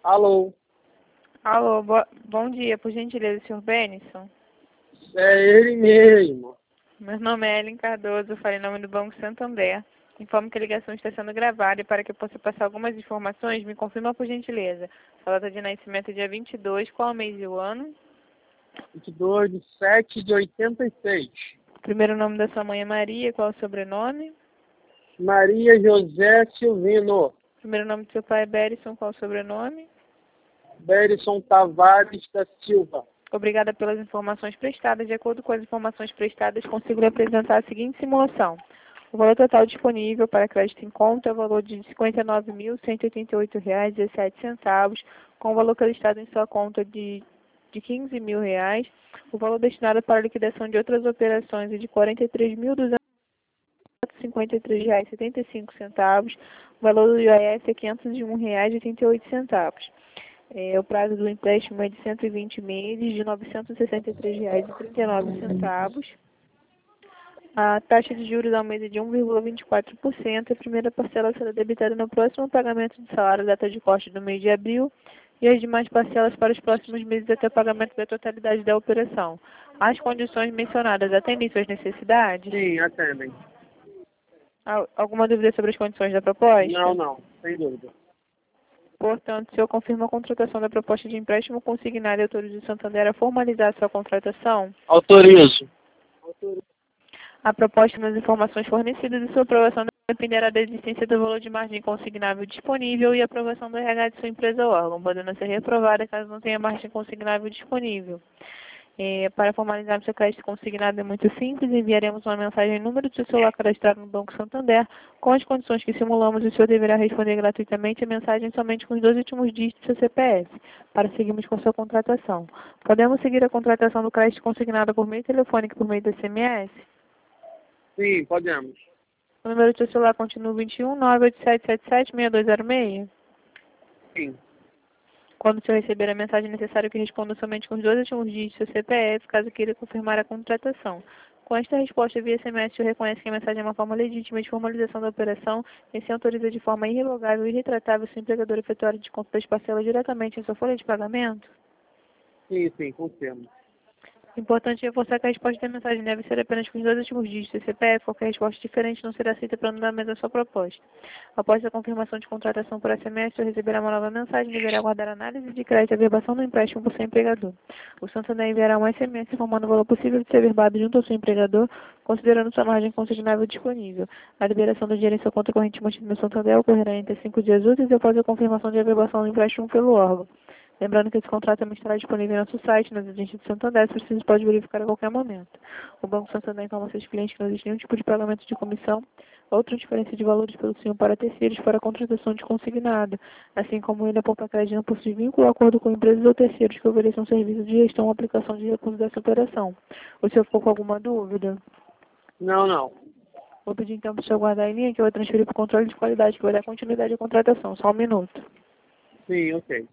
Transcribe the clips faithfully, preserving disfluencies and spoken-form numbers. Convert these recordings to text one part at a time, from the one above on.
Alô, Alô, bo- bom dia, por gentileza, senhor Benison. é ele mesmo. Meu nome é Ellen Cardoso, eu falei em nome do Banco Santander. Informo que a ligação está sendo gravada e para que eu possa passar algumas informações, me confirma por gentileza. Sua data de nascimento é dia vinte e dois, qual é o mês e o ano? vinte e dois de sete de oitenta e seis. Primeiro nome da sua mãe é Maria, qual é o sobrenome? Maria José Silvino. Primeiro nome do seu pai é Berison, qual é o sobrenome? Berison Tavares da Silva. Obrigada pelas informações prestadas. De acordo com as informações prestadas, consigo lhe apresentar a seguinte simulação. O valor total disponível para crédito em conta é o valor de cinquenta e nove mil, cento e oitenta e oito reais e dezessete centavos, com o valor acreditado em sua conta de, de quinze mil reais. O valor destinado para a liquidação de outras operações é de quarenta e três mil, duzentos e cinquenta e três reais e setenta e cinco centavos. O valor do I O F é quinhentos e um reais e oitenta e oito centavos. É, o prazo do empréstimo é de cento e vinte meses, de novecentos e sessenta e três reais e trinta e nove centavos. A taxa de juros ao mês é de um vírgula vinte e quatro por cento. A primeira parcela será debitada no próximo pagamento de salário, data de corte do mês de abril, e as demais parcelas para os próximos meses até o pagamento da totalidade da operação. As condições mencionadas atendem suas necessidades? Sim, atendem. Al- Alguma dúvida sobre as condições da proposta? Não, não, sem dúvida. Portanto, o senhor confirma a contratação da proposta de empréstimo consignado e autoriza o Santander a formalizar a sua contratação? Autorizo. A proposta nas informações fornecidas e sua aprovação dependerá da existência do valor de margem consignável disponível e aprovação do R H de sua empresa ou órgão, podendo ser reprovada caso não tenha margem consignável disponível. É, para formalizar seu crédito consignado é muito simples, enviaremos uma mensagem em número de seu celular cadastrado no Banco Santander com as condições que simulamos e o senhor deverá responder gratuitamente a mensagem somente com os dois últimos dígitos do seu C P F, para seguirmos com sua contratação. Podemos seguir a contratação do crédito consignado por meio telefônico e por meio do S M S? Sim, podemos. O número do seu celular continua vinte e um, nove oito sete sete sete, seis dois zero seis? Sim. Quando o senhor receber a mensagem, é necessário que responda somente com os dois últimos dígitos do seu C P F, caso queira confirmar a contratação. Com esta resposta via S M S, o senhor reconhece que a mensagem é uma forma legítima de formalização da operação e se autoriza de forma irrevogável e irretratável se o empregador efetuar o desconto das parcelas diretamente em sua folha de pagamento? Sim, sim, confirmo. Importante reforçar que a resposta da mensagem deve ser apenas com os dois últimos dígitos do C P F. Qualquer resposta diferente não será aceita para anulamento da sua proposta. Após a confirmação de contratação por S M S, o senhor receberá uma nova mensagem e deverá aguardar análise de crédito e averbação do empréstimo por seu empregador. O Santander enviará um S M S informando o valor possível de ser averbado junto ao seu empregador, considerando sua margem consignável disponível. A liberação do dinheiro em sua conta corrente mantida no Santander ocorrerá entre cinco dias úteis e após a confirmação de averbação do empréstimo pelo órgão. Lembrando que esse contrato também estará disponível em nosso site, nas agências do Santander, se preciso pode verificar a qualquer momento. O Banco Santander informa seus clientes que não existe nenhum tipo de pagamento de comissão ou transferência de valores pelo senhor para terceiros para a contratação de consignado, assim como ele aponta crédito não possui vínculo ou acordo com empresas ou terceiros que ofereçam serviço de gestão ou aplicação de recursos dessa operação. O senhor ficou com alguma dúvida? Não, não. Vou pedir então para o senhor guardar em linha que eu vou transferir para o controle de qualidade, que vai dar continuidade à contratação. Só um minuto. Sim, ok.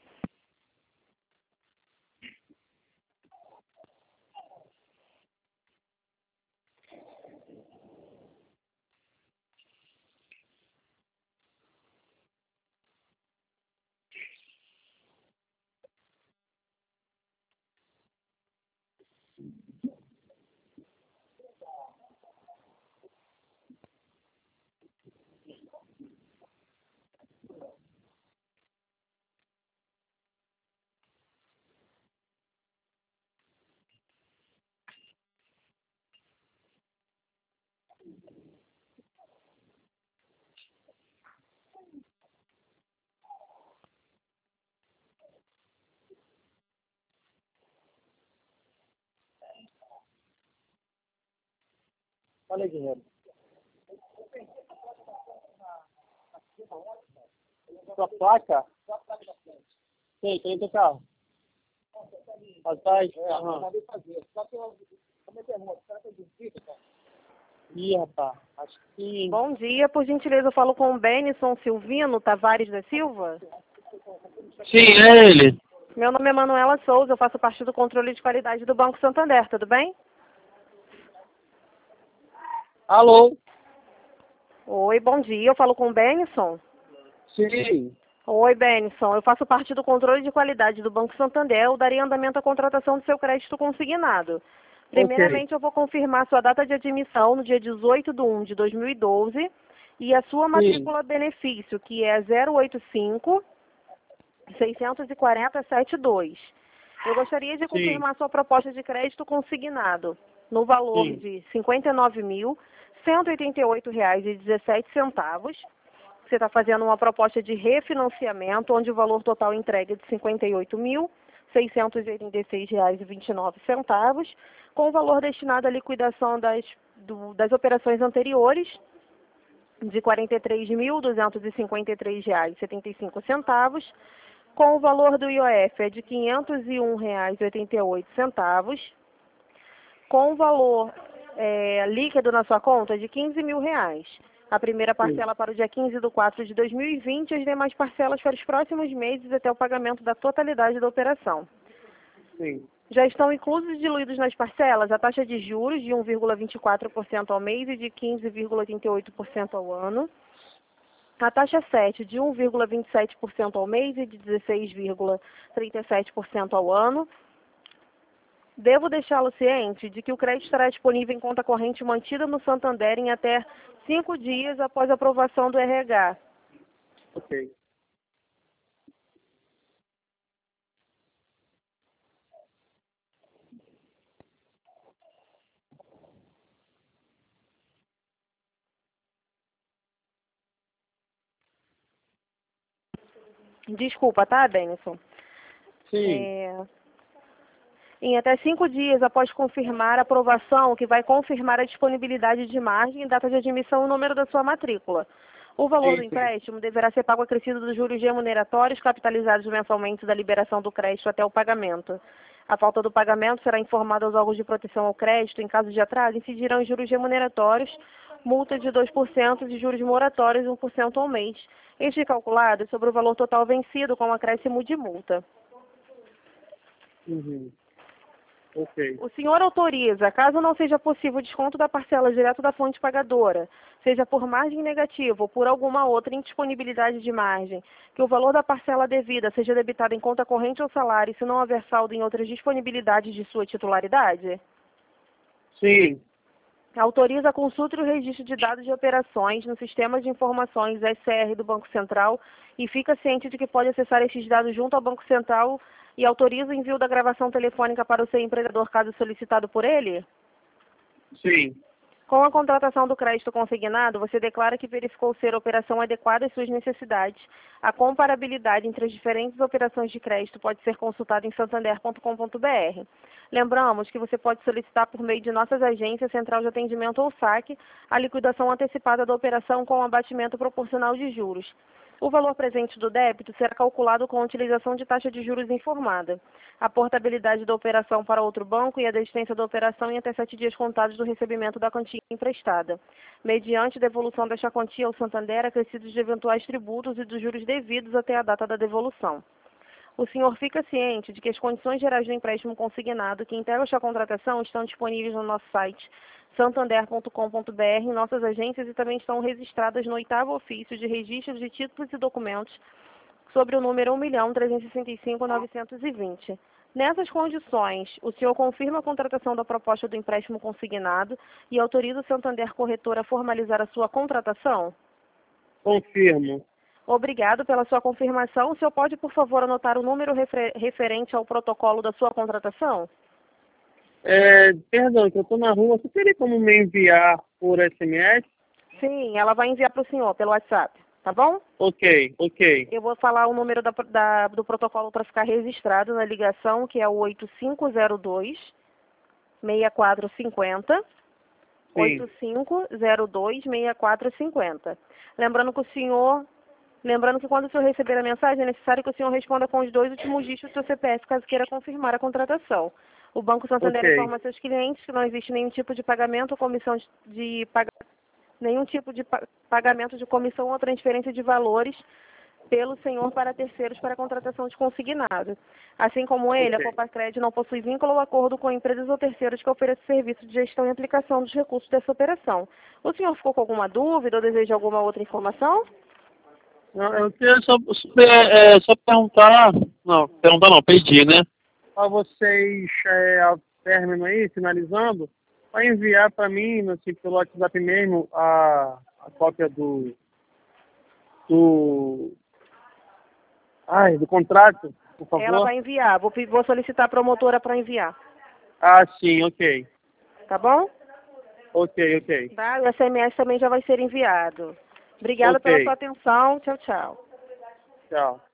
Olha aí, dinheiro. Sua placa? Sim, tem teu carro. Atrás? Aham. Ih, rapaz, acho que... Bom dia, por gentileza, eu falo com o Benison Silvino Tavares da Silva. Sim, é ele. Meu nome é Manuela Souza, eu faço parte do controle de qualidade do Banco Santander, tudo bem? Alô? Oi, bom dia, eu falo com o Benison. Sim. Oi, Benison. Eu faço parte do controle de qualidade do Banco Santander. Eu daria andamento à contratação do seu crédito consignado. Primeiramente, Ok. eu vou confirmar sua data de admissão no dia dezoito de um de dois mil e doze e a sua Sim, matrícula benefício, que é zero oito cinco, seis quatro zero, sete dois. Eu gostaria de sim, confirmar sua proposta de crédito consignado no valor sim, de cinquenta e nove mil, cento e oitenta e oito reais e dezessete centavos. Você está fazendo uma proposta de refinanciamento, onde o valor total entregue é de cinquenta e oito mil, seiscentos e oitenta e seis reais e vinte e nove centavos, com o valor destinado à liquidação das, do, das operações anteriores, de quarenta e três mil, duzentos e cinquenta e três reais e setenta e cinco centavos, com o valor do I O F é de quinhentos e um reais e oitenta e oito centavos, com o valor é, líquido na sua conta de quinze mil reais. A primeira sim, parcela para o dia quinze de quatro de dois mil e vinte e as demais parcelas para os próximos meses até o pagamento da totalidade da operação. sim. Já estão inclusos e diluídos nas parcelas a taxa de juros de um vírgula vinte e quatro por cento ao mês e de quinze vírgula oitenta e oito por cento ao ano, a taxa sete de um vírgula vinte e sete por cento ao mês e de dezesseis vírgula trinta e sete por cento ao ano. Devo deixá-lo ciente de que o crédito estará disponível em conta corrente mantida no Santander em até cinco dias após a aprovação do R H. Ok. Desculpa, tá, Denison? Sim, É... Em até cinco dias após confirmar a aprovação, que vai confirmar a disponibilidade de margem, data de admissão e o número da sua matrícula. O valor do sim, sim. empréstimo deverá ser pago acrescido dos juros remuneratórios capitalizados mensalmente da liberação do crédito até o pagamento. A falta do pagamento será informada aos órgãos de proteção ao crédito. Em caso de atraso, incidirão os juros remuneratórios, multa de dois por cento e juros moratórios de um por cento ao mês. Este é calculado sobre o valor total vencido com acréscimo de multa. Uhum. Ok. O senhor autoriza, caso não seja possível o desconto da parcela direto da fonte pagadora, seja por margem negativa ou por alguma outra indisponibilidade de margem, que o valor da parcela devida seja debitado em conta corrente ou salário, se não houver saldo em outras disponibilidades de sua titularidade? Sim, Autoriza a consulta e o registro de dados de operações no Sistema de Informações S C R do Banco Central e fica ciente de que pode acessar estes dados junto ao Banco Central e autoriza o envio da gravação telefônica para o seu empregador caso solicitado por ele? sim. Com a contratação do crédito consignado, você declara que verificou ser a operação adequada às suas necessidades. A comparabilidade entre as diferentes operações de crédito pode ser consultada em santander ponto com ponto br. Lembramos que você pode solicitar por meio de nossas agências, Central de Atendimento ou saque, a liquidação antecipada da operação com abatimento proporcional de juros. O valor presente do débito será calculado com a utilização de taxa de juros informada. A portabilidade da operação para outro banco e a desistência da operação em até sete dias contados do recebimento da quantia emprestada, mediante devolução desta quantia ao Santander acrescidos de eventuais tributos e dos juros devidos até a data da devolução. O senhor fica ciente de que as condições gerais do empréstimo consignado que integram esta contratação estão disponíveis no nosso site santander ponto com ponto br, em nossas agências, e também estão registradas no oitavo ofício de registro de títulos e documentos sobre o número um milhão trezentos e sessenta e cinco mil novecentos e vinte. Nessas condições, o senhor confirma a contratação da proposta do empréstimo consignado e autoriza o Santander Corretor a formalizar a sua contratação? Confirmo. Obrigado pela sua confirmação. O senhor pode, por favor, anotar o número refer- referente ao protocolo da sua contratação? É, perdão, que eu estou na rua. Você teria como me enviar por S M S? Sim, ela vai enviar para o senhor pelo WhatsApp, tá bom? Ok, ok. Eu vou falar o número da, da- do protocolo para ficar registrado na ligação, que é o oito cinco zero dois, seis quatro cinco zero, Sim, oito cinco zero dois, seis quatro cinco zero. Lembrando que o senhor, lembrando que quando o senhor receber a mensagem, é necessário que o senhor responda com os dois últimos dígitos do seu C P F, caso queira confirmar a contratação. O Banco Santander ok, informa a seus clientes que não existe nenhum tipo de pagamento ou comissão de, de pagamento, nenhum tipo de pa- pagamento de comissão ou transferência de valores pelo senhor para terceiros para a contratação de consignado. Assim como ele, a ok. Copacred não possui vínculo ou acordo com empresas ou terceiros que ofereçam serviço de gestão e aplicação dos recursos dessa operação. O senhor ficou com alguma dúvida ou deseja alguma outra informação? Não, eu queria só, só, é, é, só perguntar, não, perguntar não, pedir, né? Para vocês, é, ao término aí, finalizando, para enviar para mim, assim, pelo WhatsApp mesmo, a, a cópia do, do, ai, do contrato, por favor. Ela vai enviar. Vou, pe- vou solicitar a promotora para enviar. Ah, sim, ok. Tá bom? Ok, ok. Tá? O S M S também já vai ser enviado. Obrigada Ok. pela sua atenção. Tchau, tchau. Tchau.